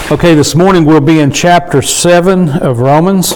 Okay, this morning we'll be in chapter 7 of Romans.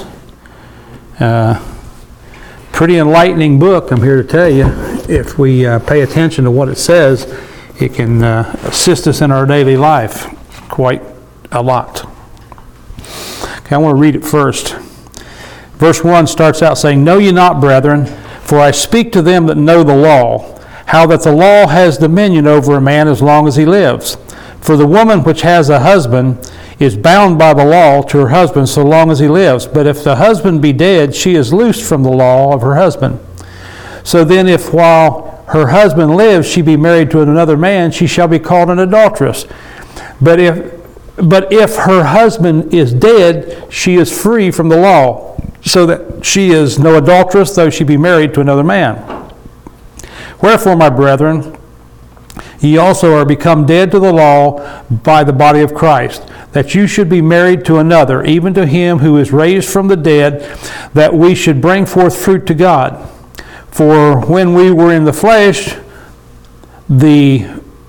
Pretty enlightening book, I'm here to tell you. If we pay attention to what it says, it can assist us in our daily life quite a lot. Okay, I want to read it first. Verse 1 starts out saying, "Know ye not, brethren, for I speak to them that know the law, how that the law has dominion over a man as long as he lives. For the woman which has a husband is bound by the law to her husband so long as he lives. But if the husband be dead, she is loosed from the law of her husband. So then if while her husband lives she be married to another man, she shall be called an adulteress. But if her husband is dead, she is free from the law, so that she is no adulteress, though she be married to another man. Wherefore, my brethren, ye also are become dead to the law by the body of Christ, that you should be married to another, even to him who is raised from the dead, that we should bring forth fruit to God. For when we were in the flesh, I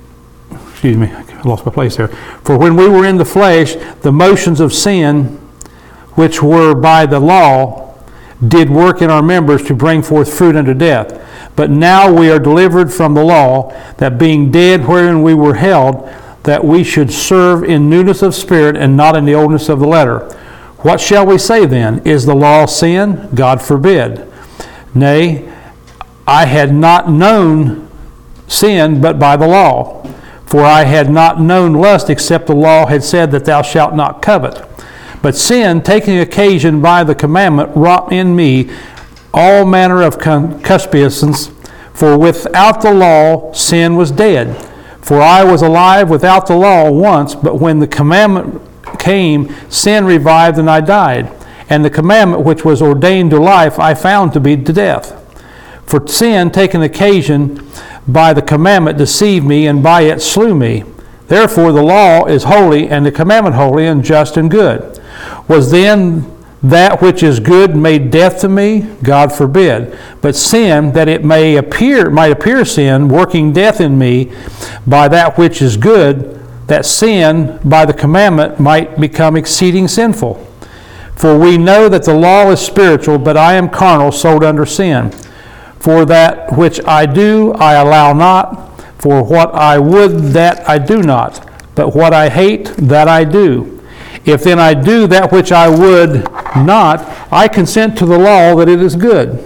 lost my place there. For when we were in the flesh, the motions of sin, which were by the law, did work in our members to bring forth fruit unto death. But now we are delivered from the law, that being dead wherein we were held, that we should serve in newness of spirit and not in the oldness of the letter. What shall we say then? Is the law sin? God forbid. Nay, I had not known sin but by the law. For I had not known lust except the law had said that thou shalt not covet. But sin, taking occasion by the commandment, wrought in me all manner of concupiscence. For without the law sin was dead. For I was alive without the law once, but when the commandment came, sin revived and I died. And the commandment which was ordained to life I found to be to death. For sin, taking occasion by the commandment, deceived me, and by it slew me. Therefore the law is holy, and the commandment holy, and just and good. Was then that which is good made death to me? God forbid. But sin, that it might appear sin, working death in me by that which is good, that sin by the commandment might become exceeding sinful. For we know that the law is spiritual, but I am carnal, sold under sin. For that which I do, I allow not. For what I would, that I do not. But what I hate, that I do. If then I do that which I would not, I consent to the law that it is good.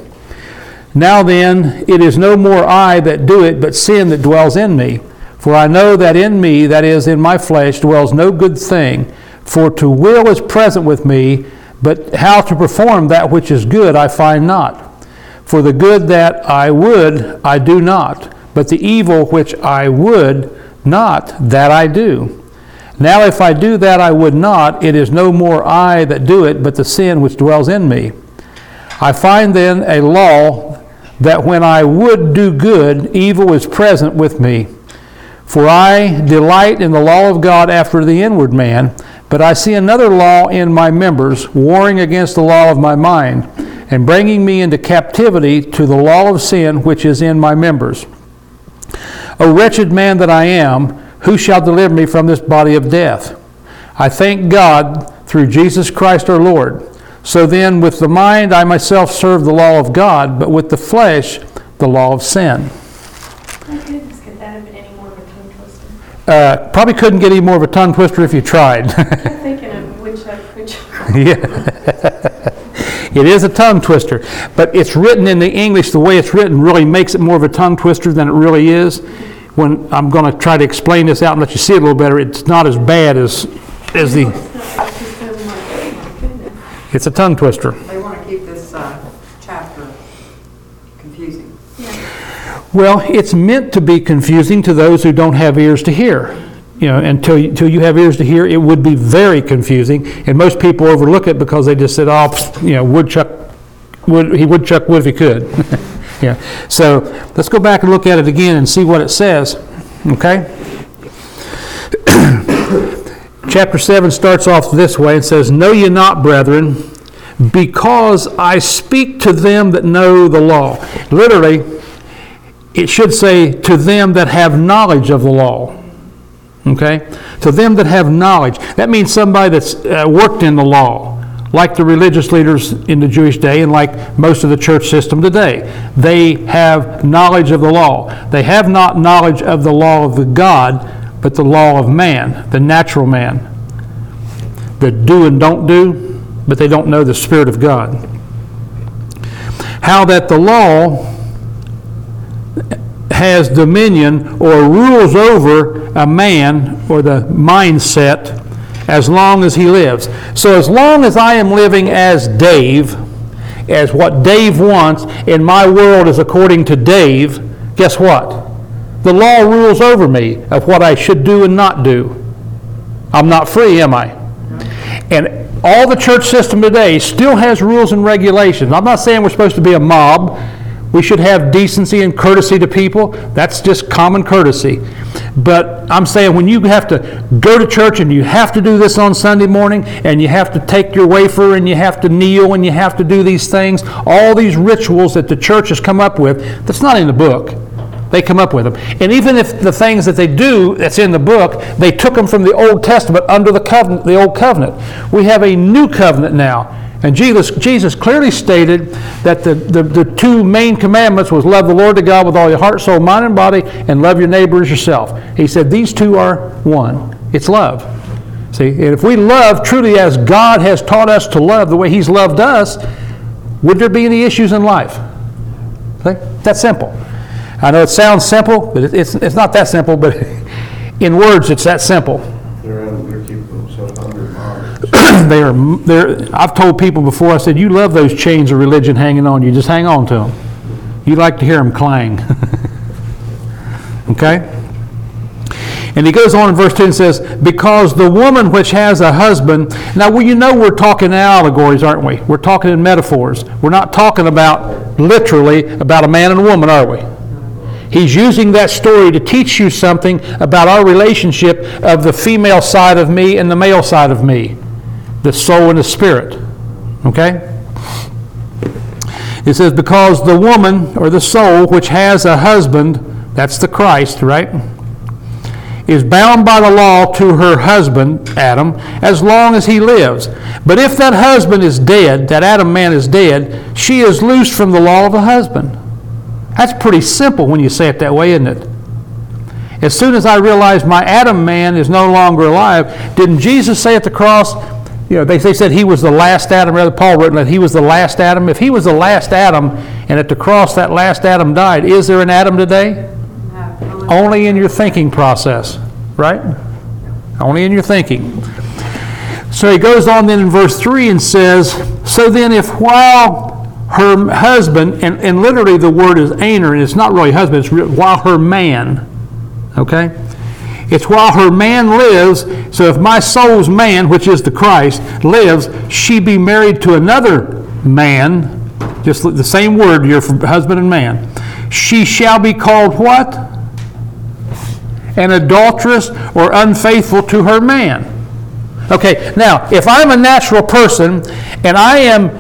Now then, it is no more I that do it, but sin that dwells in me. For I know that in me, that is, in my flesh, dwells no good thing. For to will is present with me, but how to perform that which is good I find not. For the good that I would, I do not, but the evil which I would not, that I do. Now if I do that I would not, it is no more I that do it, but the sin which dwells in me. I find then a law, that when I would do good, evil is present with me. For I delight in the law of God after the inward man, but I see another law in my members, warring against the law of my mind, and bringing me into captivity to the law of sin which is in my members. O wretched man that I am, who shall deliver me from this body of death? I thank God through Jesus Christ our Lord. So then with the mind I myself serve the law of God, but with the flesh the law of sin." My goodness, could that have been any more of a tongue twister? Probably couldn't get any more of a tongue twister if you tried. I'm thinking of woodchuck. Yeah. It is a tongue twister, but it's written in the English, the way it's written really makes it more of a tongue twister than it really is. When I'm going to try to explain this out and let you see it a little better, it's not as bad as the... It's a tongue twister. They want to keep this chapter confusing. Yeah. Well, it's meant to be confusing to those who don't have ears to hear. You know, until you have ears to hear, it would be very confusing, and most people overlook it because they just said, "Oh, you know, woodchuck would if he could." Yeah. So let's go back and look at it again and see what it says. Okay. Chapter 7 starts off this way and says, "Know ye not, brethren, because I speak to them that know the law." Literally, it should say, "to them that have knowledge of the law." Okay? So them that have knowledge. That means somebody that's worked in the law, like the religious leaders in the Jewish day and like most of the church system today. They have knowledge of the law. They have not knowledge of the law of the God, but the law of man, the natural man, that do and don't do, but they don't know the Spirit of God. How that the law has dominion or rules over a man or the mindset as long as he lives. So as long as I am living as Dave, as what Dave wants, and my world is according to Dave, guess what? The law rules over me of what I should do and not do. I'm not free, am I? And all the church system today still has rules and regulations. I'm not saying we're supposed to be a mob. We should have decency and courtesy to people. That's just common courtesy. But I'm saying when you have to go to church and you have to do this on Sunday morning and you have to take your wafer and you have to kneel and you have to do these things, all these rituals that the church has come up with, that's not in the book. They come up with them. And even if the things that they do that's in the book, they took them from the Old Testament under the covenant, the Old Covenant. We have a new covenant now. And Jesus clearly stated that the two main commandments was love the Lord thy God with all your heart, soul, mind, and body, and love your neighbor as yourself. He said these two are one. It's love. See, and if we love truly as God has taught us to love the way He's loved us, would there be any issues in life? See? That's simple. I know it sounds simple, but it's not that simple, but in words it's that simple. They're keeping themselves under bondage. I've told people before, I said, you love those chains of religion hanging on you. Just hang on to them. You like to hear them clang. Okay? And he goes on in verse 2 and says, because the woman which has a husband. Now, well, you know we're talking in allegories, aren't we? We're talking in metaphors. We're not talking about, literally, about a man and a woman, are we? He's using that story to teach you something about our relationship of the female side of me and the male side of me, the soul and the spirit. Okay? It says, because the woman or the soul which has a husband, that's the Christ, right, is bound by the law to her husband, Adam, as long as he lives. But if that husband is dead, that Adam man is dead, she is loosed from the law of the husband. That's pretty simple when you say it that way, isn't it? As soon as I realized my Adam man is no longer alive, didn't Jesus say at the cross, you know, they said he was the last Adam, rather Paul wrote that he was the last Adam. If he was the last Adam, and at the cross that last Adam died, is there an Adam today? No. Only in your thinking process, right? Only in your thinking. So he goes on then in verse 3 and says, so then if while her husband, and literally the word is einer, and it's not really husband, it's while her man, okay? It's while her man lives, so if my soul's man, which is the Christ, lives, she be married to another man, just the same word, your husband and man, she shall be called what? An adulteress or unfaithful to her man. Okay, now, if I'm a natural person, and I am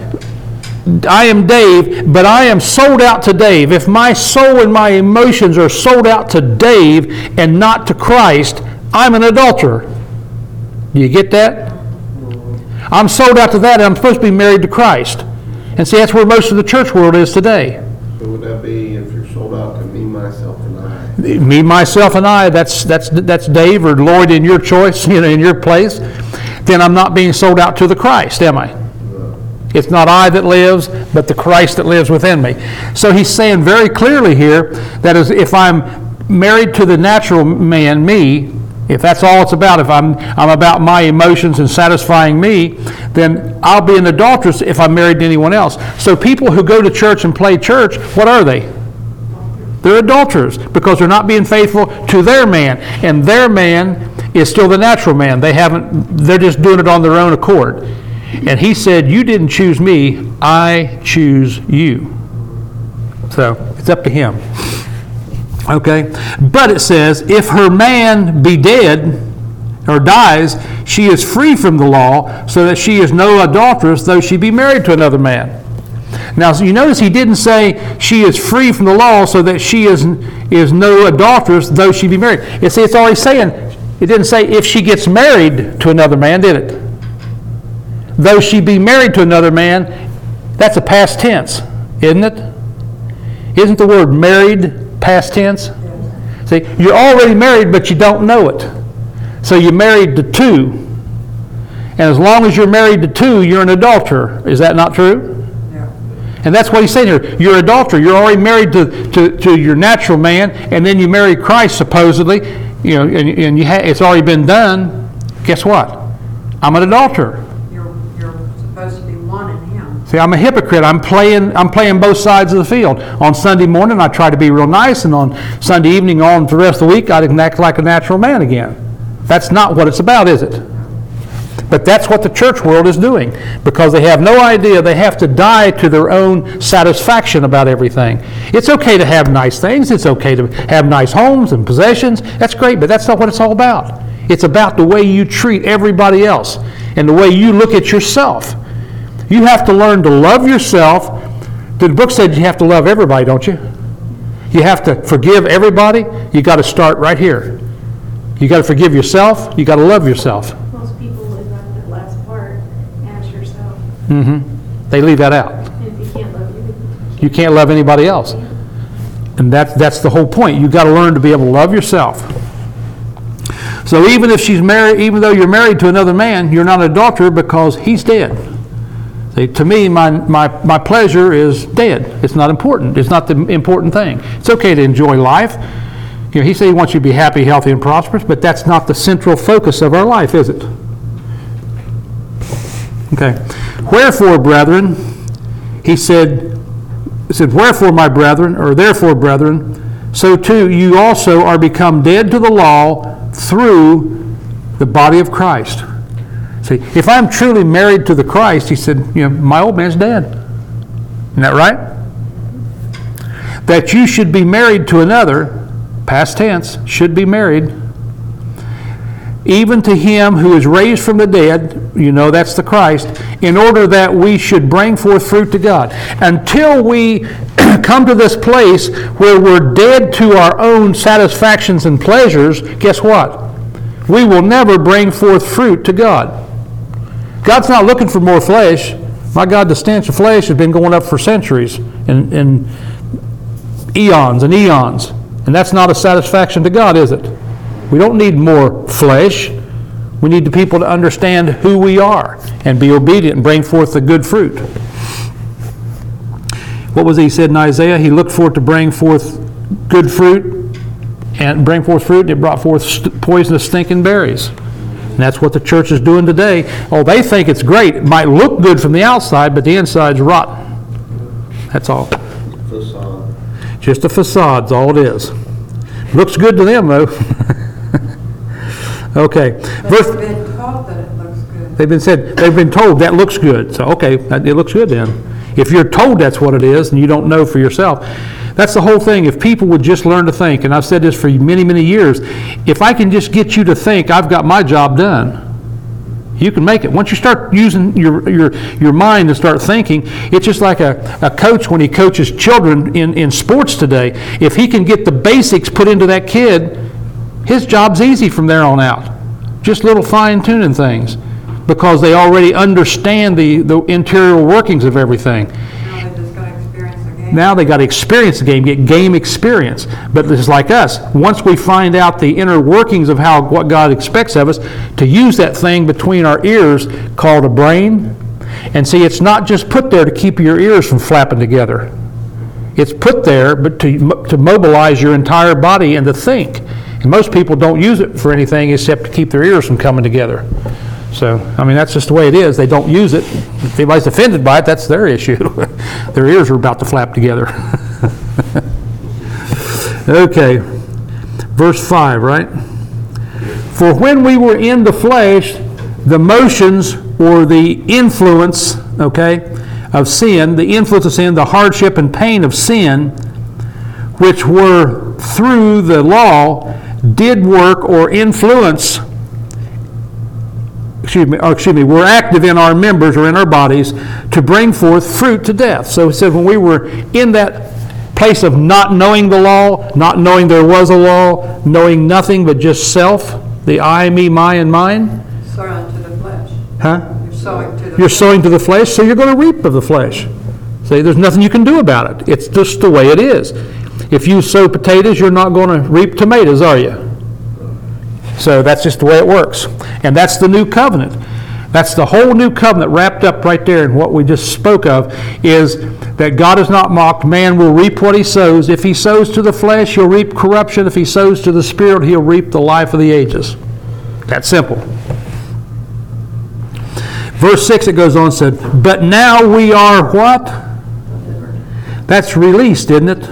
Dave, but I am sold out to Dave. If my soul and my emotions are sold out to Dave and not to Christ, I'm an adulterer. Do you get that? I'm sold out to that, and I'm supposed to be married to Christ. And see, that's where most of the church world is today. So would that be if you're sold out to me, myself, and I? Me, myself, and I, that's Dave or Lloyd in your choice, in your place. Then I'm not being sold out to the Christ, am I? It's not I that lives, but the Christ that lives within me. So he's saying very clearly here that if I'm married to the natural man, me, if that's all it's about, if I'm about my emotions and satisfying me, then I'll be an adulteress if I'm married to anyone else. So people who go to church and play church, what are they? They're adulterers because they're not being faithful to their man, and their man is still the natural man. They're just doing it on their own accord. And he said, you didn't choose me, I choose you. So it's up to him. Okay? But it says, if her man be dead or dies, she is free from the law, so that she is no adulteress, though she be married to another man. Now, so you notice he didn't say she is free from the law, so that she is no adulteress, though she be married. It's already saying It didn't say if she gets married to another man, did it? Though she be married to another man, that's a past tense, isn't it? Isn't the word married past tense? See, you're already married, but you don't know it. So you're married to two. And as long as you're married to two, you're an adulterer. Is that not true? Yeah. And that's what he's saying here. You're an adulterer. You're already married to your natural man, and then you marry Christ, supposedly, and it's already been done. Guess what? I'm an adulterer. You're supposed to be one in him. See, I'm a hypocrite. I'm playing both sides of the field. On Sunday morning, I try to be real nice, and on Sunday evening, on for the rest of the week, I can act like a natural man again. That's not what it's about, is it? But that's what the church world is doing, because they have no idea they have to die to their own satisfaction about everything. It's okay to have nice things. It's okay to have nice homes and possessions. That's great, but that's not what it's all about. It's about the way you treat everybody else and the way you look at yourself. You have to learn to love yourself. The book said you have to love everybody, don't you? You have to forgive everybody. You got to start right here. You got to forgive yourself. You got to love yourself. Most people leave out that last part, ask yourself. They leave that out. And if you can't love You can't love anybody else. And that's the whole point. You've got to learn to be able to love yourself. So even if she's married, even though you're married to another man, you're not an adulterer because he's dead. See, to me, my pleasure is dead. It's not important. It's not the important thing. It's okay to enjoy life. He said he wants you to be happy, healthy, and prosperous, but that's not the central focus of our life, is it? Okay. Wherefore, brethren, he said, wherefore, my brethren, or therefore, brethren, so too you also are become dead to the law through the body of Christ. See, if I'm truly married to the Christ, he said, my old man's dead. Isn't that right? That you should be married to another, past tense, should be married, even to him who is raised from the dead, that's the Christ, in order that we should bring forth fruit to God. Until we come to this place where we're dead to our own satisfactions and pleasures, guess what? We will never bring forth fruit to God. God's not looking for more flesh. My God, the stench of flesh has been going up for centuries and eons and eons. And that's not a satisfaction to God, is it? We don't need more flesh. We need the people to understand who we are and be obedient and bring forth the good fruit. What was he said in Isaiah? He looked for it to bring forth good fruit and bring forth fruit, and it brought forth poisonous stinking berries. And that's what the church is doing today. Oh, they think it's great. It might look good from the outside, but the inside's rotten. That's all. Facade. Just a facade's all it is. Looks good to them, though. Okay. They've been taught that it looks good. They've been told that looks good. So, okay, it looks good then. If you're told that's what it is and you don't know for yourself, that's the whole thing. If people would just learn to think, and I've said this for many, many years, if I can just get you to think I've got my job done, you can make it. Once you start using your mind and start thinking, it's just like a coach when he coaches children in sports today. If he can get the basics put into that kid, his job's easy from there on out. Just little fine-tuning things, because they already understand the interior workings of everything. Now they just got to experience the game. Now they got to experience the game, get game experience. But it's like us. Once we find out the inner workings of what God expects of us, to use that thing between our ears called a brain. And see, it's not just put there to keep your ears from flapping together. It's put there but to mobilize your entire body and to think. And most people don't use it for anything except to keep their ears from coming together. So, that's just the way it is. They don't use it. If anybody's offended by it, that's their issue. Their ears are about to flap together. Okay. Verse 5, right? For when we were in the flesh, the motions or the influence, of sin, the influence of sin, the hardship and pain of sin, which were through the law, did work or influence, were active in our members or in our bodies to bring forth fruit to death. So he said when we were in that place of not knowing the law, not knowing there was a law, knowing nothing but just self, The I, me, my, and mine? Sowing to the flesh. Huh? You're sowing to the. You're sowing to the flesh, so you're going to reap of the flesh. See, there's nothing you can do about it. It's just the way it is. If you sow potatoes, you're not going to reap tomatoes, are you? So that's just the way it works. And that's the new covenant. That's the whole new covenant wrapped up right there in what we just spoke of, is that God is not mocked. Man will reap what he sows. If he sows to the flesh, he'll reap corruption. If he sows to the Spirit, he'll reap the life of the ages. That's simple. Verse 6, it goes on and said, but now we are what? That's released, isn't it?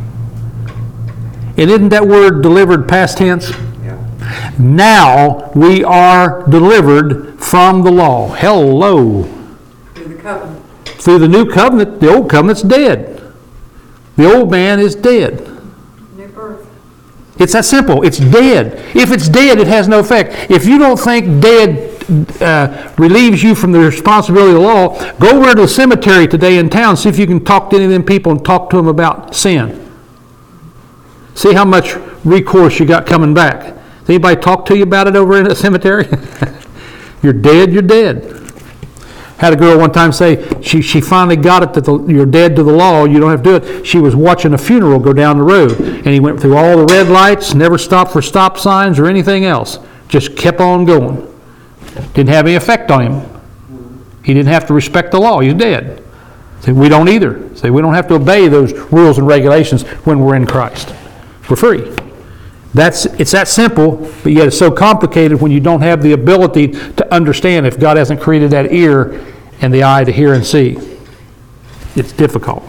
And isn't that word delivered past tense? Now we are delivered from the law. Hello. Through the covenant. Through the new covenant, the old covenant's dead. The old man is dead. New birth. It's that simple. It's dead. If it's dead, it has no effect. If you don't think dead relieves you from the responsibility of the law, go over to the cemetery today in town, see if you can talk to any of them people and talk to them about sin. See how much recourse you got coming back. Does anybody talk to you about it over in the cemetery? You're dead, you're dead. Had a girl one time say she finally got it that you're dead to the law, you don't have to do it. She was watching a funeral go down the road, and he went through all the red lights, never stopped for stop signs or anything else. Just kept on going. Didn't have any effect on him. He didn't have to respect the law. He's dead. See, we don't either. See, we don't have to obey those rules and regulations when we're in Christ. We're free. It's that simple, but yet it's so complicated when you don't have the ability to understand if God hasn't created that ear and the eye to hear and see. It's difficult.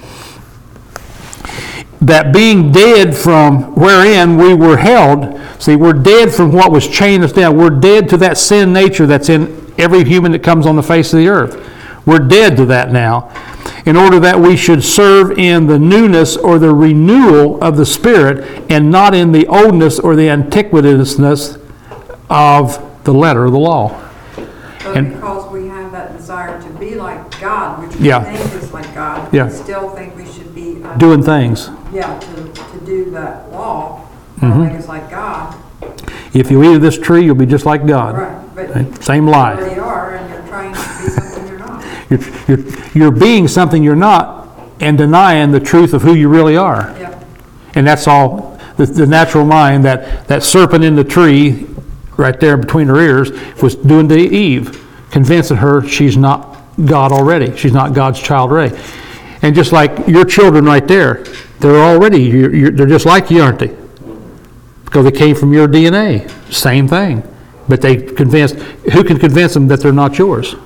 That being dead from wherein we were held, see, we're dead from what was chained us down. We're dead to that sin nature that's in every human that comes on the face of the earth. We're dead to that now, in order that we should serve in the newness or the renewal of the Spirit, and not in the oldness or the antiquitousness of the letter of the law. But And- because we have that desire to be like God, which we Yeah. think is like God, Yeah. we still think we should be Doing things. Yeah, to do that law, Mm-hmm. make us like God. If you eat of this tree, you'll be just like God. Right, but Okay? you Same lie. already are, and you're trying to be something you're not. You're being something you're not and denying the truth of who you really are. Yep. And that's all the natural mind, that serpent in the tree right there between her ears was doing to Eve, convincing her she's not God already. She's not God's child already. And just like your children right there, they're already, they're just like you, aren't they? Because they came from your DNA. Same thing. But who can convince them that they're not yours?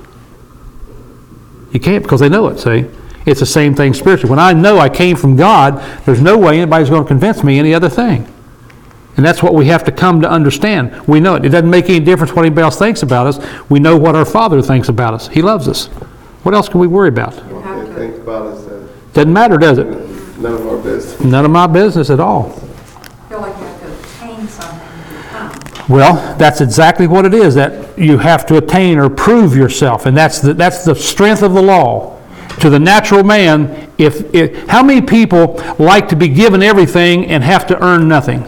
You can't, because they know it, see? It's the same thing spiritually. When I know I came from God, there's no way anybody's going to convince me any other thing. And that's what we have to come to understand. We know it. It doesn't make any difference what anybody else thinks about us. We know what our Father thinks about us. He loves us. What else can we worry about? What they think about us, Doesn't matter, does it? none of our business. None of my business at all. I feel like you have to attain something to become. Well, that's exactly what it is, that you have to attain or prove yourself. And that's the strength of the law. To the natural man, how many people like to be given everything and have to earn nothing?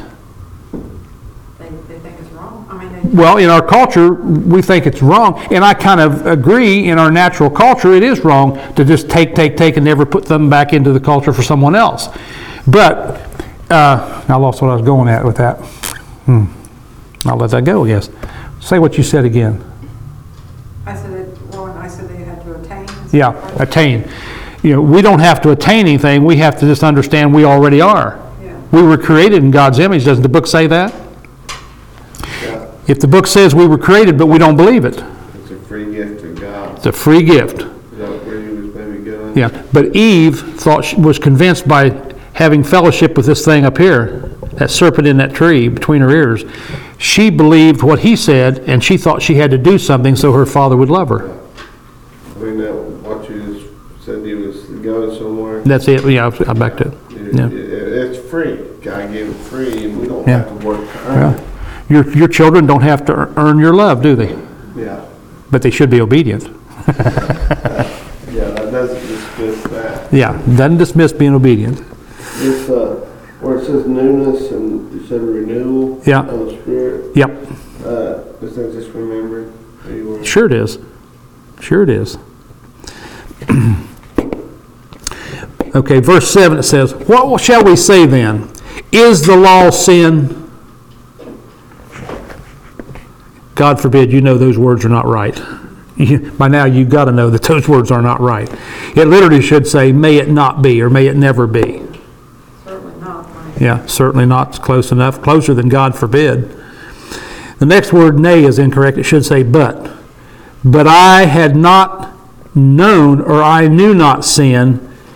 They think it's wrong. I mean, Well, in our culture, we think it's wrong, and I kind of agree. In our natural culture, it is wrong to just take, and never put them back into the culture for someone else. But I lost what I was going at with that. I'll let that go, I guess. Say what you said again. I said they had to attain. Yeah, attain. We don't have to attain anything. We have to just understand we already are. Yeah. We were created in God's image. Doesn't the book say that? Yeah, If the book says we were created, but we don't believe it, it's a free gift to God. it's a free gift. Is that where you was maybe going? Yeah, but Eve was convinced by having fellowship with this thing up here, that serpent in that tree between her ears. She believed what he said, and she thought she had to do something so her father would love her. I mean, what you just said you was going somewhere. That's it. Yeah, I backed it. Yeah. It's free. God gave it free, and we don't Yeah. have to work to earn it. Your children don't have to earn your love, do they? Yeah. But they should be obedient. Yeah, that doesn't dismiss that. Yeah, doesn't dismiss being obedient. It's, Where it says newness and you said renewal Yeah. of the Spirit, Yep. is that just remembering who you were? Sure it is. Sure it is. Okay, verse 7 it says, "What shall we say then? Is the law sin?" God forbid you know those words are not right. By now you've got to know that those words are not right. It literally should say, "May it not be," or "May it never be." Certainly not, right? Yeah, certainly not close enough. Closer than God forbid. The next word, "nay," is incorrect. It should say, "but." But I had not known, or I knew not sin,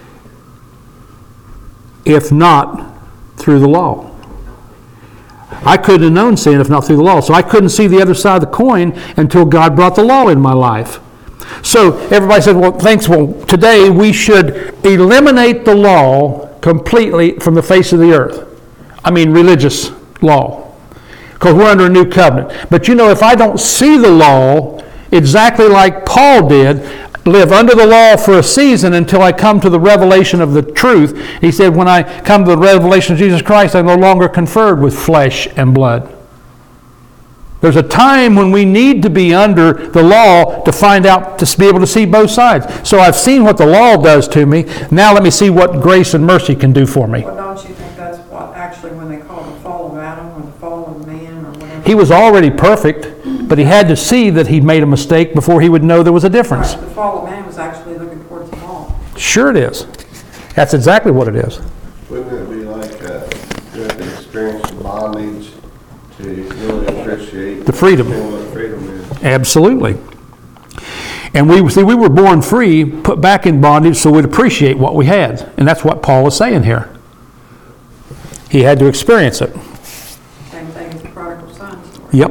if not through the law. I couldn't have known sin if not through the law. So I couldn't see the other side of the coin until God brought the law in my life. So everybody said, well, thanks. Well, today we should eliminate the law completely from the face of the earth. I mean, religious law. Because we're under a new covenant. But you know, if I don't see the law exactly like Paul did, live under the law for a season until I come to the revelation of the truth. He said, when I come to the revelation of Jesus Christ, I'm no longer conferred with flesh and blood. There's a time when we need to be under the law to find out, to be able to see both sides. So I've seen what the law does to me. Now let me see what grace and mercy can do for me. Well, don't you think that's what actually when they call the fall of Adam or the fall of man or whatever? He was already perfect, but he had to see that he'd made a mistake before he would know there was a difference. Right, the fall of man was actually looking towards the law. Sure it is. That's exactly what it is. Wouldn't it be like you have to experience bondage to really appreciate The freedom. what freedom is? Absolutely. And we were born free, put back in bondage, so we'd appreciate what we had. And that's what Paul is saying here. He had to experience it. Same thing as the prodigal son story. Yep.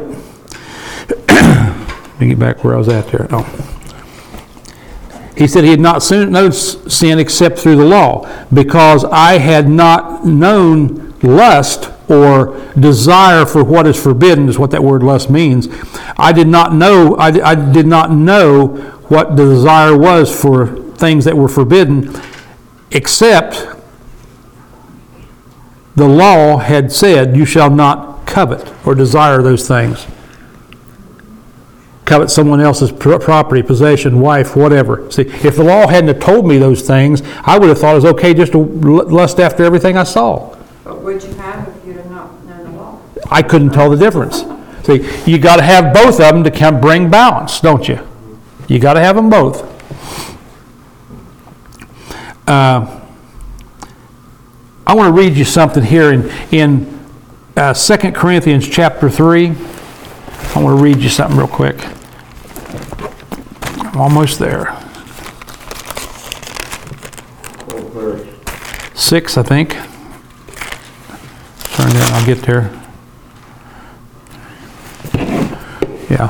Let me get back where I was at there. Oh. He said he had not known sin except through the law, because I had not known lust or desire for what is forbidden, is what that word lust means. I did not know what the desire was for things that were forbidden, except the law had said, you shall not covet or desire those things. Covet someone else's property, possession, wife, whatever. See, if the law hadn't have told me those things, I would have thought it was okay just to lust after everything I saw. But would you have if you'd have not known the law? I couldn't tell the difference. See, you got to have both of them to come bring balance, don't you? You got to have them both. I want to read you something here in 2 Corinthians chapter 3. I want to read you something real quick. I'm almost there. 6, I think. Turn down, I'll get there. Yeah.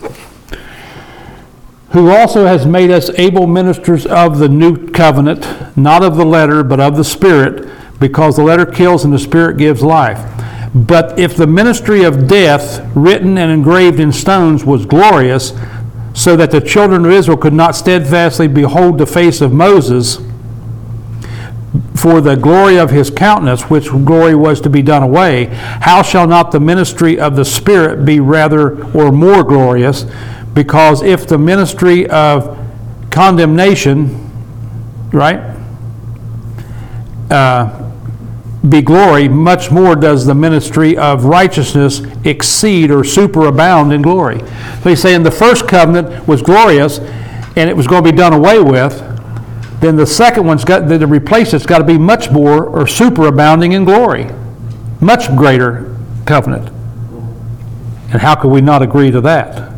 Who also has made us able ministers of the new covenant, not of the letter, but of the Spirit, because the letter kills and the Spirit gives life. But if the ministry of death, written and engraved in stones, was glorious, so that the children of Israel could not steadfastly behold the face of Moses, for the glory of his countenance, which glory was to be done away, how shall not the ministry of the Spirit be rather or more glorious? Because if the ministry of condemnation, right, be glory, much more does the ministry of righteousness exceed or superabound in glory. So he's saying the first covenant was glorious and it was going to be done away with. Then the second one's got to replace it's got to be much more or superabounding in glory. Much greater covenant. And how could we not agree to that?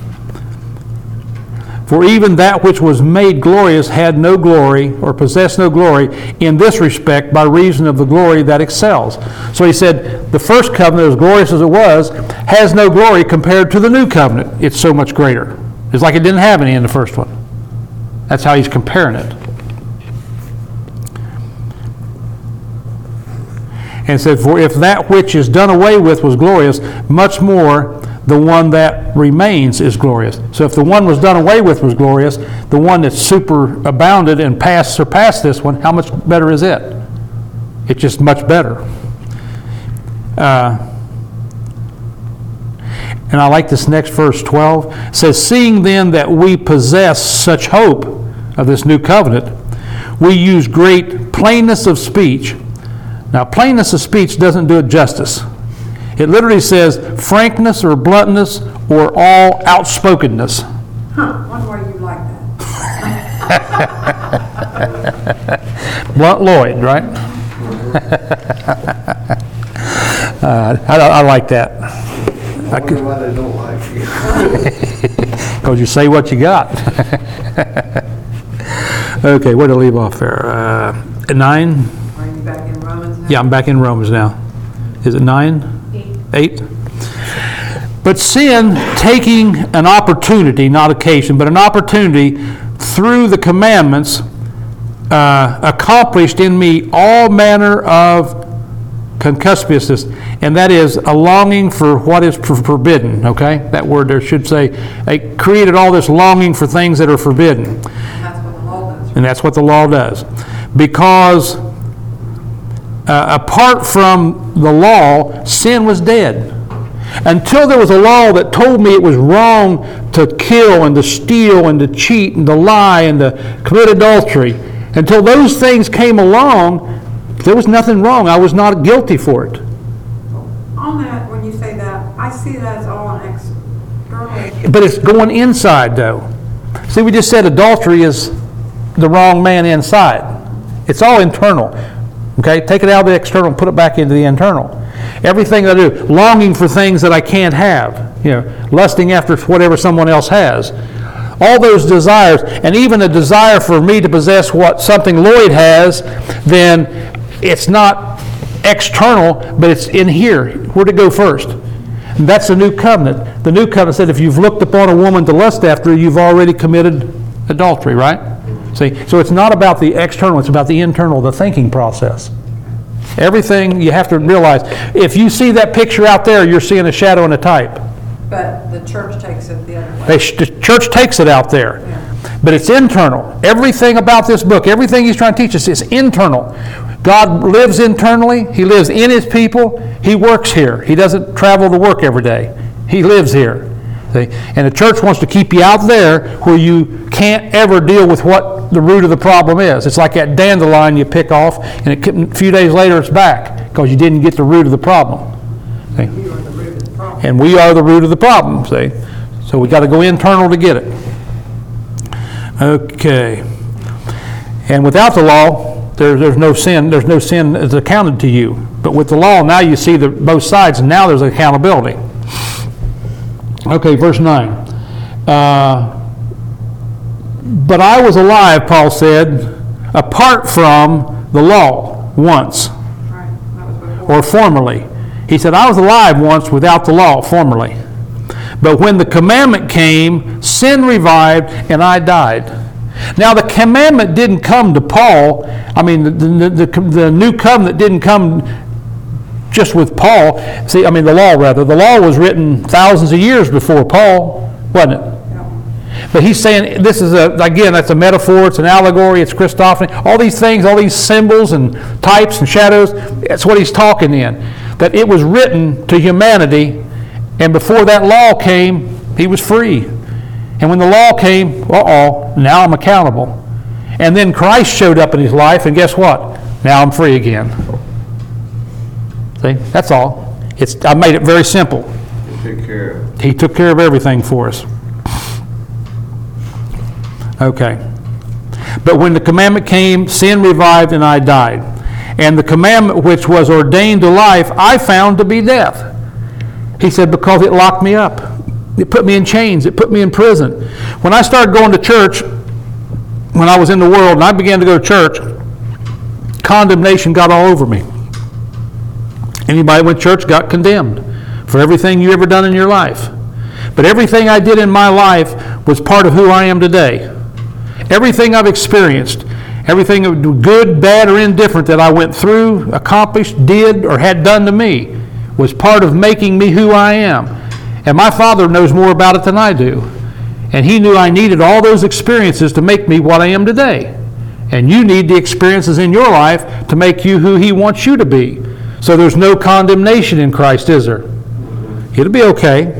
For even that which was made glorious had no glory, or possessed no glory, in this respect by reason of the glory that excels. So he said, the first covenant, as glorious as it was, has no glory compared to the new covenant. It's so much greater. It's like it didn't have any in the first one. That's how he's comparing it. And said, for if that which is done away with was glorious, much more the one that remains is glorious. So if the one was done away with was glorious, the one that superabounded and surpassed this one, how much better is it? It's just much better. And I like this next verse, 12. It says, seeing then that we possess such hope of this new covenant, we use great plainness of speech. Now, plainness of speech doesn't do it justice. It literally says frankness or bluntness or all outspokenness. Wonder why you like that. Blunt Lloyd, right? I like that. I wonder why they don't like you. Because you say what you got. Okay, where to leave off there? 9? Are you back in Romans now? Yeah, I'm back in Romans now. Is it 9? 8? But sin, taking an opportunity, not occasion, but an opportunity through the commandments, accomplished in me all manner of concupiscence, and that is a longing for what is forbidden, okay? That word there should say, they created all this longing for things that are forbidden. And that's what the law does. And that's what the law does. Because apart from the law, sin was dead. Until there was a law that told me it was wrong to kill and to steal and to cheat and to lie and to commit adultery, until those things came along, there was nothing wrong. I was not guilty for it. On that, when you say that, I see that as all an external. But it's going inside, though. See, we just said adultery is the wrong man inside. It's all internal. Okay? Take it out of the external and put it back into the internal. Everything I do, longing for things that I can't have, lusting after whatever someone else has. All those desires, and even a desire for me to possess something Lloyd has, then it's not external, but it's in here. Where to go first? And that's the new covenant. The new covenant said if you've looked upon a woman to lust after her, you've already committed adultery, right? See, so it's not about the external, it's about the internal, the thinking process. Everything you have to realize, if you see that picture out there, you're seeing a shadow and a type. But the church takes it the other way. The church takes it out there. Yeah. But it's internal. Everything about this book, everything he's trying to teach us is internal. God lives internally. He lives in his people. He works here. He doesn't travel to work every day. He lives here. See? And the church wants to keep you out there where you can't ever deal with what the root of the problem is. It's like that dandelion you pick off, and a few days later it's back because you didn't get the root of the problem. See? You are the root of the problem. And we are the root of the problem, see? So we got to go internal to get it. Okay. And without the law, there's no sin. There's no sin that's accounted to you. But with the law, now you see both sides, and now there's accountability. Okay, verse 9. But I was alive, Paul said, apart from the law once, Right. That was before. or formerly. He said, I was alive once without the law, formerly. But when the commandment came, sin revived, and I died. Now, the commandment didn't come to Paul. I mean, the new covenant didn't come just with Paul. See, I mean, the law, rather. The law was written thousands of years before Paul, wasn't it? Yeah. But he's saying this is, again, that's a metaphor, it's an allegory, it's Christophany. All these things, all these symbols and types and shadows, that's what he's talking in. That it was written to humanity, and before that law came, he was free. And when the law came, now I'm accountable. And then Christ showed up in his life, and guess what? Now I'm free again. See, that's all. I made it very simple. Take care of it. He took care of everything for us. Okay. But when the commandment came, sin revived and I died. And the commandment which was ordained to life, I found to be death. He said, because it locked me up. It put me in chains. It put me in prison. When I started going to church, when I was in the world, and I began to go to church, condemnation got all over me. Anybody who went to church got condemned for everything you ever done in your life. But everything I did in my life was part of who I am today. Everything I've experienced, everything good, bad, or indifferent that I went through, accomplished, did, or had done to me was part of making me who I am. And my Father knows more about it than I do. And He knew I needed all those experiences to make me what I am today. And you need the experiences in your life to make you who He wants you to be. So there's no condemnation in Christ, is there? It'll be okay.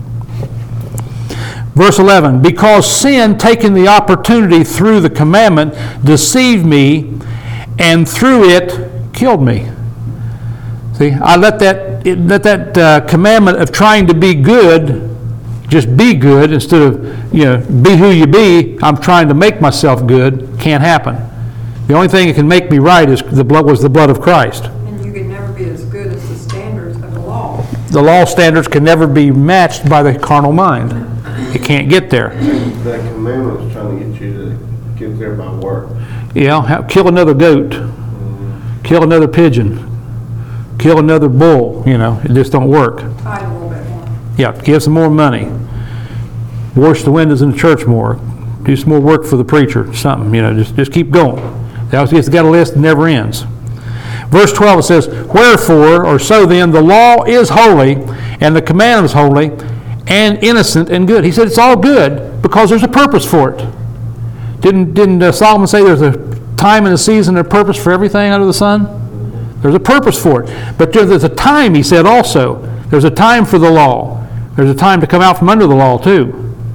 Verse 11, because sin, taking the opportunity through the commandment, deceived me, and through it killed me. See, I let that commandment of trying to be good, just be good instead of, be who you be. I'm trying to make myself good. Can't happen. The only thing that can make me right was the blood of Christ. And you can never be as good as the standards of the law. The law standards can never be matched by the carnal mind. It can't get there. That commandment is trying to get you to get there by work. Kill another goat, kill another pigeon, kill another bull. It just don't work. Fight a little bit more. Yeah, give some more money. Wash the windows in the church more. Do some more work for the preacher. Something. Just keep going. It's got a list that never ends. Verse 12 it says, wherefore, or so then, the law is holy, and the commandment is holy, and innocent and good. He said it's all good because there's a purpose for it. Didn't Solomon say there's a time and a season and a purpose for everything under the sun? There's a purpose for it. But there's a time, he said also. There's a time for the law. There's a time to come out from under the law too.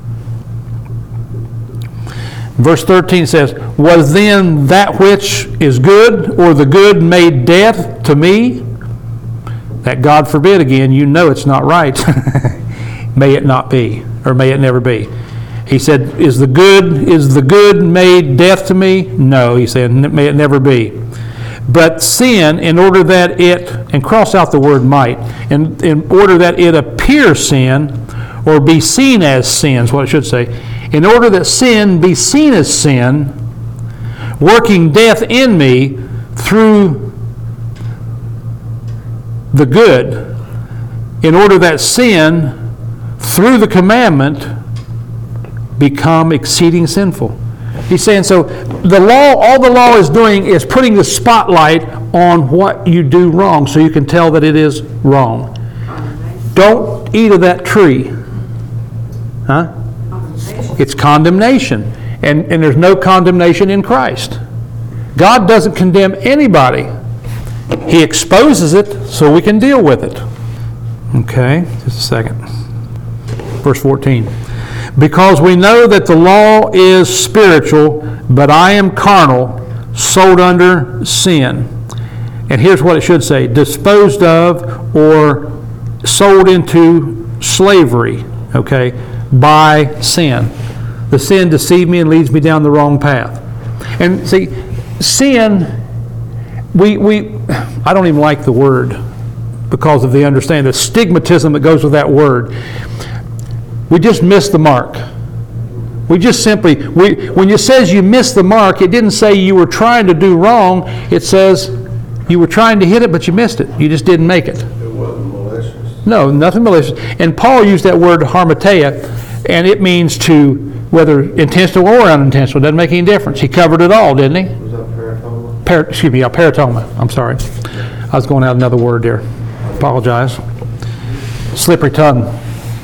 Verse 13 says, was then that which is good, or the good, made death to me? That God forbid again, it's not right. May it not be, or may it never be. He said, is the good made death to me? No, he said, may it never be. But sin, in order that it, and cross out the word might, in order that it appear sin, or be seen as sin, is what it should say. In order that sin be seen as sin, working death in me through the good, in order that sin, through the commandment, become exceeding sinful. He's saying, so all the law is doing is putting the spotlight on what you do wrong so you can tell that it is wrong. Don't eat of that tree. Huh? It's condemnation. And there's no condemnation in Christ. God doesn't condemn anybody. He exposes it so we can deal with it. Okay, just a second. Verse 14. Because we know that the law is spiritual, but I am carnal, sold under sin. And here's what it should say. Disposed of or sold into slavery, okay, by sin. The sin deceived me and leads me down the wrong path. And see, sin, I don't even like the word because of the understanding, the stigmatism that goes with that word. We just missed the mark. We just simply, when it says you missed the mark, it didn't say you were trying to do wrong. It says you were trying to hit it, but you missed it. You just didn't make it. It wasn't malicious. No, nothing malicious. And Paul used that word harmatia, and it means to, whether intentional or unintentional, doesn't make any difference. He covered it all, didn't he? Was that paratoma? Paratoma. I'm sorry. I was going out another word there. Apologize. Slippery tongue.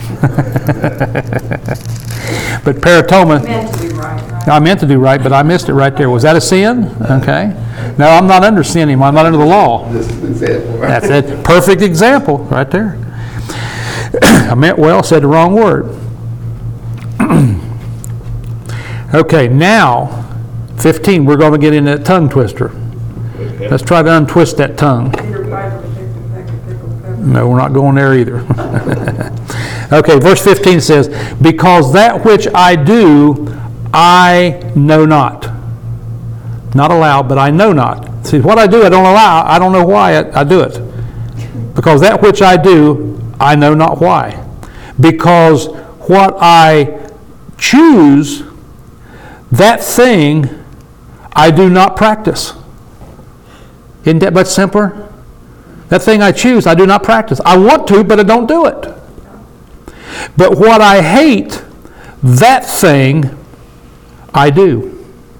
But paratoma, Meant to be right? I meant to do right, but I missed it right there. Was that a sin? Okay. No, I'm not under sin anymore. I'm not under the law. This is an example, right? That's it. Perfect example right there. I meant well, said the wrong word. Okay, now, 15, we're going to get into that tongue twister. Let's try to untwist that tongue. Peter Piper pickle. No, we're not going there either. Okay, verse 15 says, because that which I do, I know not. Not allow, but I know not. See, what I do, I don't allow. I don't know why I do it. Because that which I do, I know not why. Because what I choose, that thing I do not practice. Isn't that much simpler? That thing I choose, I do not practice. I want to, but I don't do it. But what I hate, that thing I do.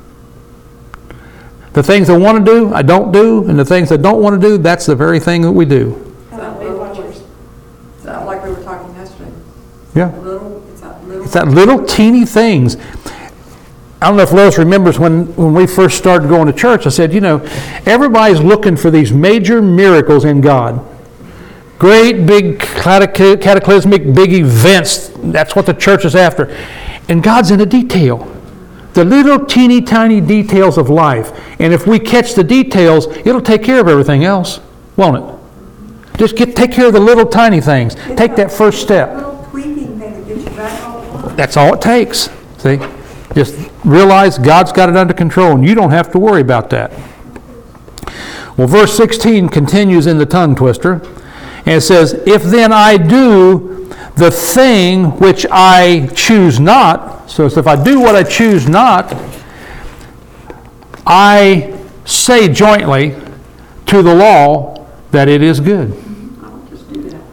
The things I want to do, I don't do, and the things I don't want to do, that's the very thing that we do. Is that like we were talking yesterday? Yeah. It's that little. It's that little teeny things. I don't know if Lois remembers when we first started going to church, I said, everybody's looking for these major miracles in God. Great big cataclysmic big events. That's what the church is after. And God's in the detail. The little teeny tiny details of life. And if we catch the details, it'll take care of everything else, won't it? Just take care of the little tiny things. Take that first step. Little tweaking thing that gets you back all the way. That's all it takes. See? Just realize God's got it under control and you don't have to worry about that. Well, verse 16 continues in the tongue twister. And it says, if then I do the thing which I choose not, so if I do what I choose not, I say jointly to the law that it is good. I'll just do that.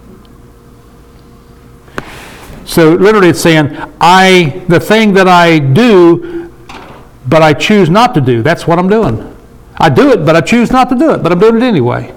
So literally it's saying, the thing that I do, but I choose not to do. That's what I'm doing. I do it, but I choose not to do it, but I'm doing it anyway.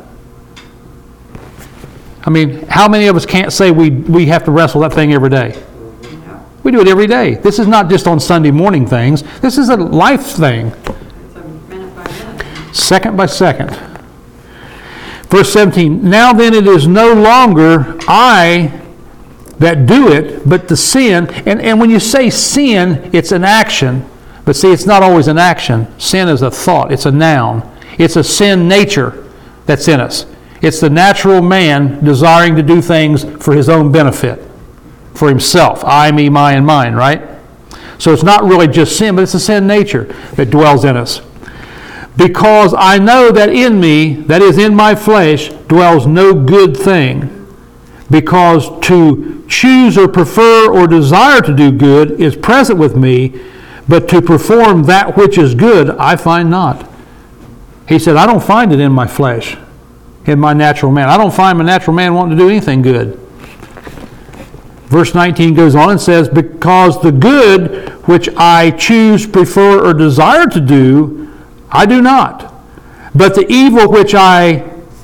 I mean, how many of us can't say we have to wrestle that thing every day? We do it every day. This is not just on Sunday morning things. This is a life thing. It's a minute by minute. Second by second. Verse 17, now then it is no longer I that do it, but the sin. And when you say sin, it's an action. But see, it's not always an action. Sin is a thought. It's a noun. It's a sin nature that's in us. It's the natural man desiring to do things for his own benefit, for himself. I, me, my, and mine, right? So it's not really just sin, but it's a sin nature that dwells in us. Because I know that in me, that is in my flesh, dwells no good thing. Because to choose or prefer or desire to do good is present with me, but to perform that which is good I find not. He said, I don't find it in my flesh, in my natural man. I don't find my natural man wanting to do anything good. Verse 19 goes on and says, because the good which I choose, prefer, or desire to do, I do not. But the evil which I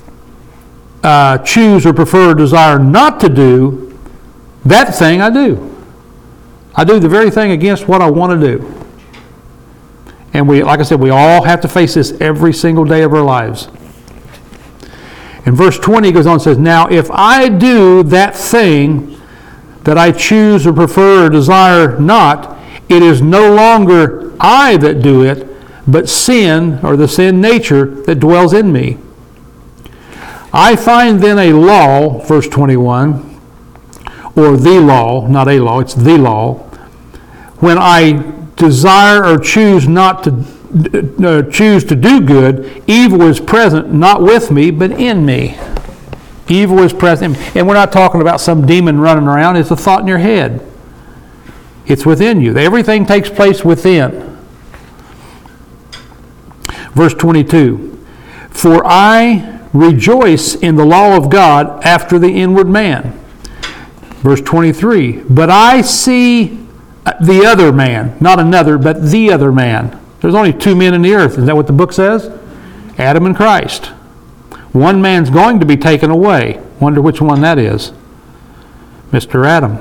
choose or prefer or desire not to do, that thing I do. I do the very thing against what I want to do. And like I said, we all have to face this every single day of our lives. And verse 20 goes on and says, now if I do that thing that I choose or prefer or desire not, it is no longer I that do it, but sin, or the sin nature, that dwells in me. I find then a law, verse 21, or the law, not a law, it's the law, when I desire or choose not to choose to do good, evil is present not with me, but in me. Evil is present. And we're not talking about some demon running around. It's a thought in your head. It's within you. Everything takes place within. Verse 22. For I rejoice in the law of God after the inward man. Verse 23. But I see the other man. Not another, but the other man. There's only two men in the earth. Is that what the book says? Adam and Christ. One man's going to be taken away. Wonder which one that is. Mr. Adam.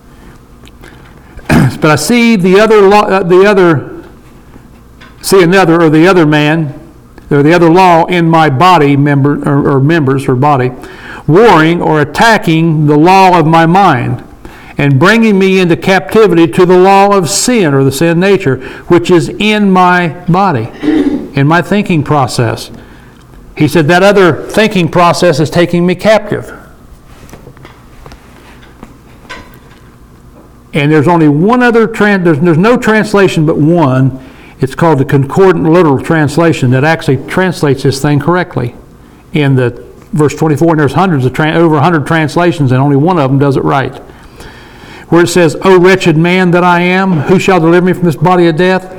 But I see the other man, or the other law in my body, members or body, warring or attacking the law of my mind, and bringing me into captivity to the law of sin, or the sin nature, which is in my body, in my thinking process. He said that other thinking process is taking me captive. And there's only one other, there's no translation but one. It's called the Concordant Literal Translation that actually translates this thing correctly. In the verse 24, and there's hundreds of over 100 translations, and only one of them does it right. Where it says, O wretched man that I am, who shall deliver me from this body of death?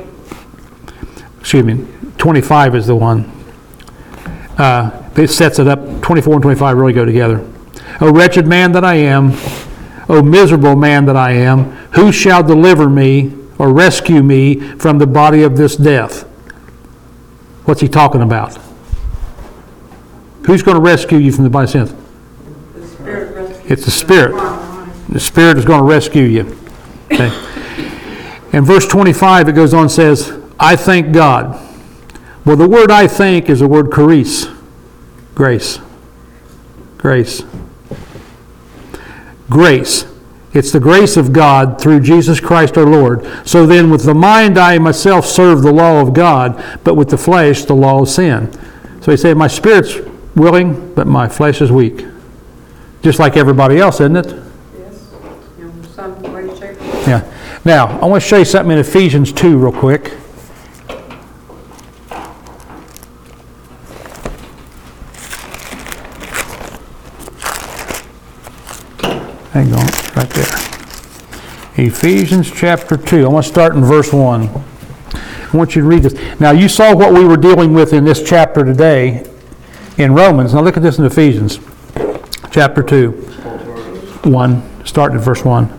25 is the one. It sets it up. 24 and 25 really go together. O wretched man that I am, O miserable man that I am, who shall deliver me or rescue me from the body of this death? What's he talking about? Who's going to rescue you from the body of sin? The Spirit rescues. It's the Spirit. The Spirit is going to rescue you. Okay. In verse 25, it goes on and says, I thank God. Well, the word I thank is the word charis, grace. Grace. Grace. It's the grace of God through Jesus Christ our Lord. So then with the mind I myself serve the law of God, but with the flesh the law of sin. So he said, my spirit's willing, but my flesh is weak. Just like everybody else, isn't it? Yes, in some way, shape, or form. Yeah. Now, I want to show you something in Ephesians 2 real quick. Hang on, right there. Ephesians chapter 2. I want to start in verse 1. I want you to read this. Now, you saw what we were dealing with in this chapter today in Romans. Now, look at this in Ephesians chapter 2. 1. Starting at verse 1.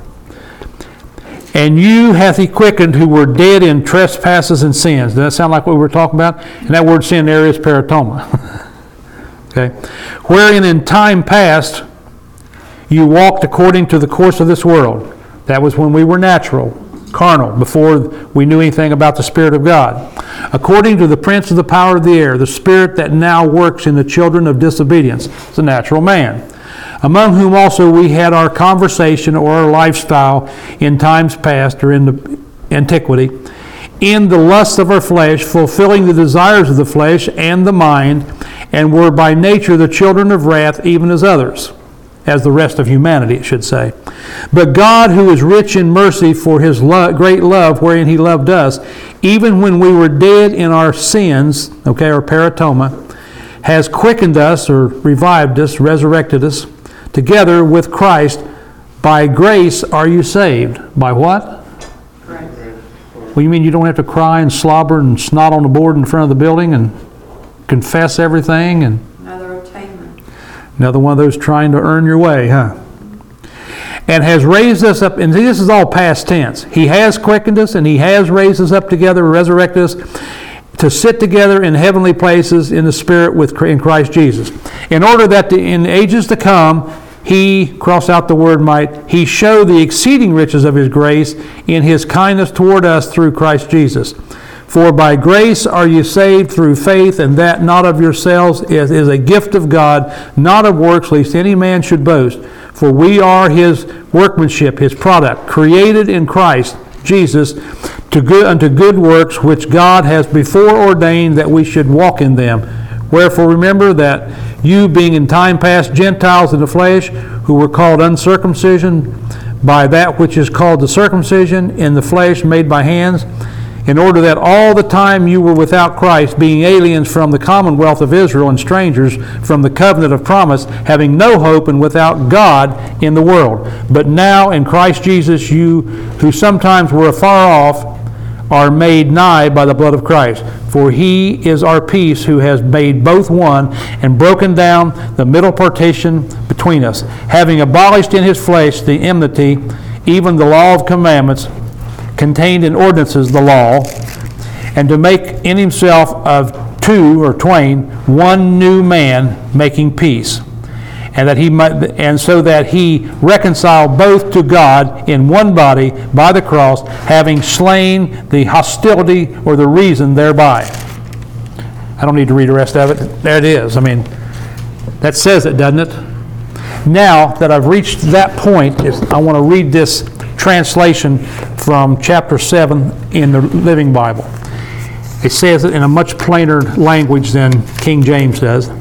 And you hath he quickened who were dead in trespasses and sins. Does that sound like what we were talking about? And that word sin there is paratoma. Okay. Wherein in time past you walked according to the course of this world. That was when we were natural, carnal, before we knew anything about the Spirit of God. According to the prince of the power of the air, the spirit that now works in the children of disobedience. It's a natural man. Among whom also we had our conversation or our lifestyle in times past or in the antiquity, in the lusts of our flesh, fulfilling the desires of the flesh and the mind, and were by nature the children of wrath, even as others. As the rest of humanity, it should say. But God, who is rich in mercy for his great love wherein he loved us, even when we were dead in our sins, okay, or paratoma, has quickened us, or revived us, resurrected us, together with Christ. By grace are you saved. By what? Grace. Well, you mean you don't have to cry and slobber and snot on the board in front of the building and confess everything and... Another attainment. Another one of those trying to earn your way, huh? And has raised us up, and this is all past tense. He has quickened us, and he has raised us up together, resurrected us, to sit together in heavenly places in the Spirit in Christ Jesus. In order that in ages to come, he, cross out the word might, he show the exceeding riches of his grace in his kindness toward us through Christ Jesus. For by grace are you saved through faith, and that not of yourselves is a gift of God, not of works, lest any man should boast. For we are his workmanship, his product, created in Christ Jesus unto good works, which God has before ordained that we should walk in them. Wherefore remember that you, being in time past Gentiles in the flesh, who were called uncircumcision by that which is called the circumcision in the flesh made by hands, in order that all the time you were without Christ, being aliens from the commonwealth of Israel and strangers from the covenant of promise, having no hope and without God in the world. But now in Christ Jesus you, who sometimes were afar off, are made nigh by the blood of Christ. For he is our peace, who has made both one, and broken down the middle partition between us, having abolished in his flesh the enmity, even the law of commandments, contained in ordinances the law, and to make in himself of two or twain one new man, making peace, and that he might, and so that he reconcile both to God in one body by the cross, having slain the hostility or the reason thereby. I don't need to read the rest of it. There it is. I mean, that says it, doesn't it? Now that I've reached that point, I want to read this translation from chapter 7 in the Living Bible. It says it in a much plainer language than King James does.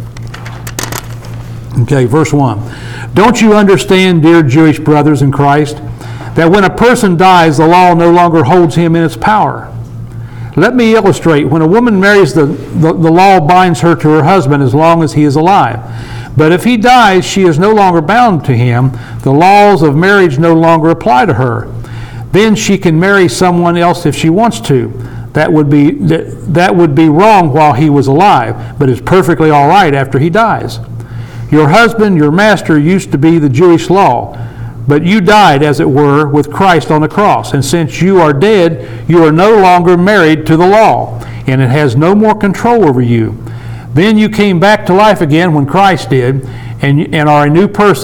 Okay, verse 1. Don't you understand, dear Jewish brothers in Christ, that when a person dies, the law no longer holds him in its power? Let me illustrate. When a woman marries, the law binds her to her husband as long as he is alive. But if he dies, she is no longer bound to him. The laws of marriage no longer apply to her. Then she can marry someone else if she wants to. That would be wrong while he was alive, but is perfectly all right after he dies. Your husband, your master, used to be the Jewish law, but you died, as it were, with Christ on the cross. And since you are dead, you are no longer married to the law, and it has no more control over you. Then you came back to life again when Christ did, and are a new person.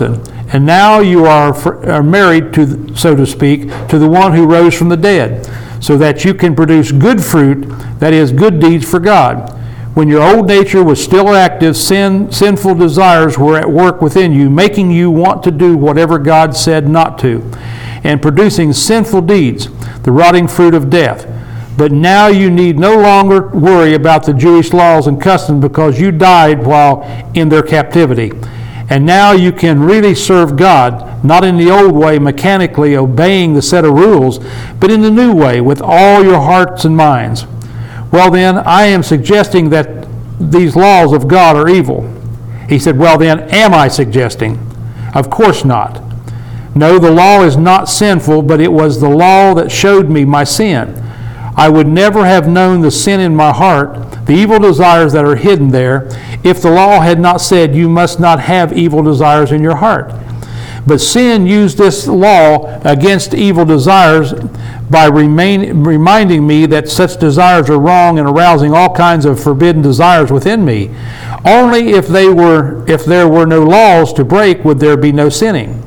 And now you are married to, so to speak, to the one who rose from the dead, so that you can produce good fruit, that is, good deeds for God. When your old nature was still active, sinful desires were at work within you, making you want to do whatever God said not to, and producing sinful deeds, the rotting fruit of death. But now you need no longer worry about the Jewish laws and customs, because you died while in their captivity. And now you can really serve God, not in the old way, mechanically obeying the set of rules, but in the new way, with all your hearts and minds. Well then, I am suggesting that these laws of God are evil. He said, well then, am I suggesting? Of course not. No, the law is not sinful, but it was the law that showed me my sin. I would never have known the sin in my heart, the evil desires that are hidden there, if the law had not said you must not have evil desires in your heart. But sin used this law against evil desires by reminding me that such desires are wrong and arousing all kinds of forbidden desires within me. Only if there were no laws to break would there be no sinning.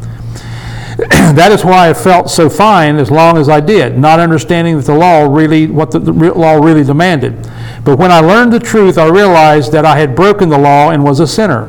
That is why I felt so fine as long as I did, not understanding that what the law really demanded. But when I learned the truth, I realized that I had broken the law and was a sinner,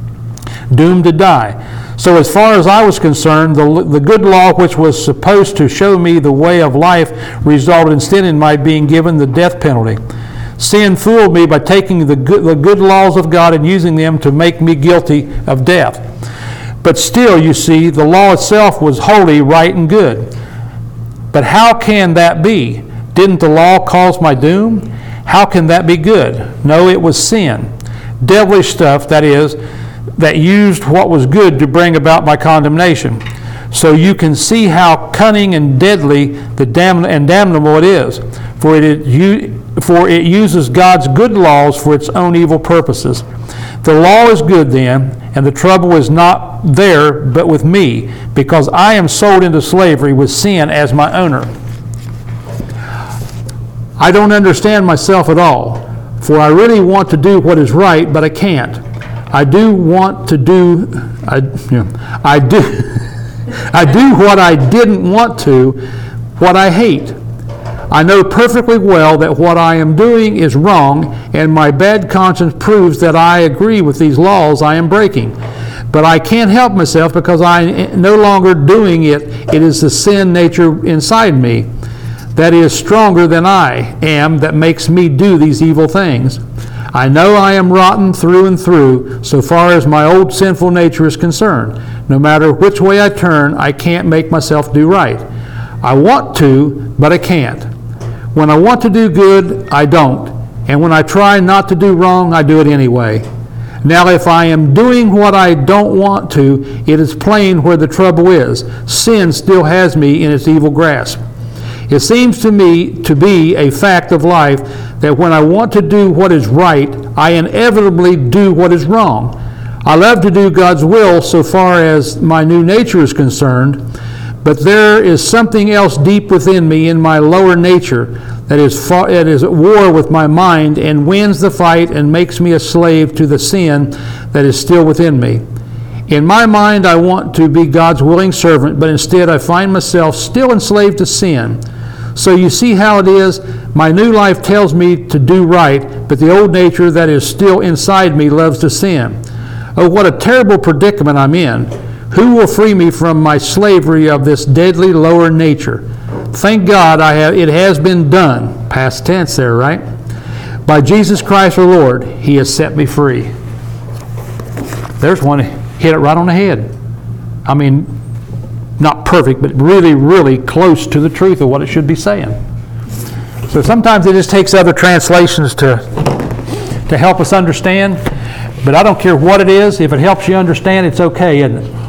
doomed to die. So as far as I was concerned, the good law which was supposed to show me the way of life resulted instead in my being given the death penalty. Sin fooled me by taking the good laws of God and using them to make me guilty of death. But still, you see, the law itself was holy, right, and good. But how can that be? Didn't the law cause my doom? How can that be good? No, it was sin. Devilish stuff, that is, that used what was good to bring about my condemnation. So you can see how cunning and deadly and damnable it is. For it uses God's good laws for its own evil purposes. The law is good then, and the trouble is not there but with me, because I am sold into slavery with sin as my owner. I don't understand myself at all, for I really want to do what is right, but I can't. I do what I didn't want to, what I hate. I know perfectly well that what I am doing is wrong, and my bad conscience proves that I agree with these laws I am breaking. But I can't help myself because I am no longer doing it. It is the sin nature inside me that is stronger than I am that makes me do these evil things. I know I am rotten through and through so far as my old sinful nature is concerned. No matter which way I turn, I can't make myself do right. I want to, but I can't. When I want to do good, I don't. And when I try not to do wrong, I do it anyway. Now, if I am doing what I don't want to, it is plain where the trouble is. Sin still has me in its evil grasp. It seems to me to be a fact of life that when I want to do what is right, I inevitably do what is wrong. I love to do God's will so far as my new nature is concerned, but there is something else deep within me in my lower nature that is at war with my mind and wins the fight and makes me a slave to the sin that is still within me. In my mind, I want to be God's willing servant, but instead I find myself still enslaved to sin. So you see how it is. My new life tells me to do right, but the old nature that is still inside me loves to sin. Oh, what a terrible predicament I'm in. Who will free me from my slavery of this deadly lower nature? Thank God it has been done. Past tense there, right? By Jesus Christ our Lord, He has set me free. There's one, hit it right on the head. I mean, not perfect, but really, really close to the truth of what it should be saying. So sometimes it just takes other translations to help us understand. But I don't care what it is. If it helps you understand, it's okay, isn't it?